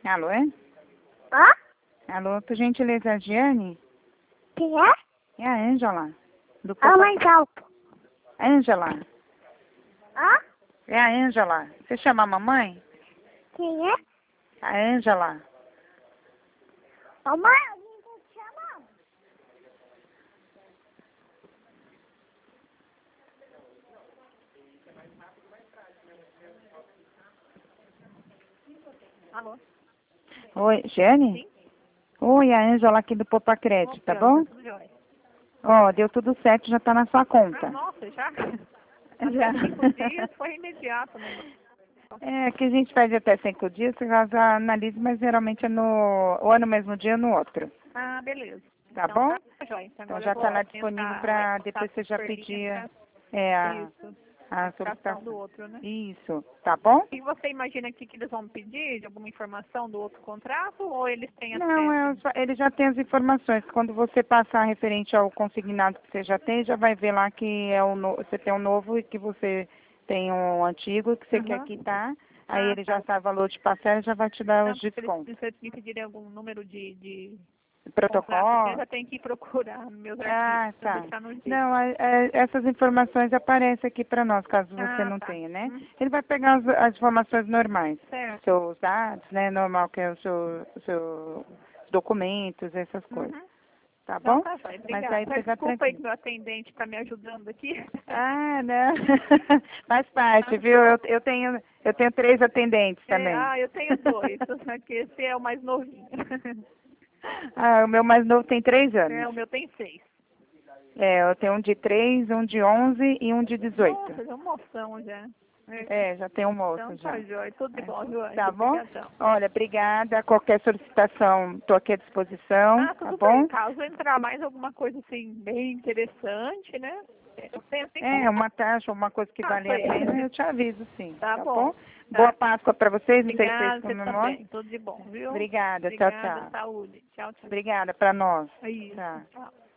Alô, é? Hã? Alô, por gentileza, a Giane? Quem é? É a Ângela. Do Fala Popa... mais alto. Ângela. Hã? É a Ângela. Você chama a mamãe? Quem é? A Ângela. Mamãe, alguém tá te chamando? Alô? Oi, Giane? Sim? Oi, a Ângela aqui do Popa Crédito, tá bom? Tudo jóia. Ó, deu tudo certo, já tá na sua Ah, conta. nossa, já? Já. Até 5 dias foi imediato o negócio. É, que a gente faz até 5 dias, você já analisa, mas geralmente é no mesmo dia ou no outro. Ah, beleza. Tá Então bom? tá jóia. Então Agora já eu está vou lá disponível tentar para passar depois você já por pedir linha a isso, a solicitação do solicitação. outro, né? Isso, tá bom? E você imagina que eles vão pedir de alguma informação do outro contrato ou eles têm Não, acesso? ele já tem as informações. Quando você passar referente ao consignado que você já tem, já vai ver lá que você tem um novo e que você tem um antigo que você quer Aham. quitar. Aí Ah, ele já tá. sabe o valor de parcela e já vai te dar Não, os porque descontos. se eles me pedirem algum número de contrato, aqui, eu Protocolo. já tenho que procurar nos meus arquivos Ah, para tá. deixar no jeito. Não, essas informações aparecem aqui para nós, caso você Ah, não tá. tenha, né? Ele vai pegar as informações normais, Certo. seus dados, né? Normal que é os documentos, essas coisas. Uhum. Tá Então bom? tá, joia. Mas Obrigada. aí Mas fica desculpa aí que tranquilo. meu atendente está me ajudando aqui. Ah, não. Faz parte, viu? Eu tenho 3 atendentes também. Eu tenho 2, só que esse é o mais novinho. Ah, o meu mais novo tem 3 anos. O meu tem 6. É, eu tenho um de 3, um de 11 e um de 18. Nossa, já é uma moção já. É, já tem um moço Então já. tá, joia. Tudo de É. bom, viu, Anjo? Tá bom? Obrigadão. Olha, obrigada. Qualquer solicitação, estou aqui à disposição, Ah, tá tudo bem. bom? Caso entrar mais alguma coisa assim, bem interessante, né? Eu sempre É, contato. uma taxa, uma coisa que vale a pena, eu te aviso sim, Tá tá bom? bom. Boa Tá. Páscoa para vocês, não sei se vocês Obrigada, você comemoram. também. Tudo de bom, viu? Obrigada, tchau, Obrigada, tchau. saúde. Tchau, tchau. Obrigada para nós. É isso. Tchau. Tchau.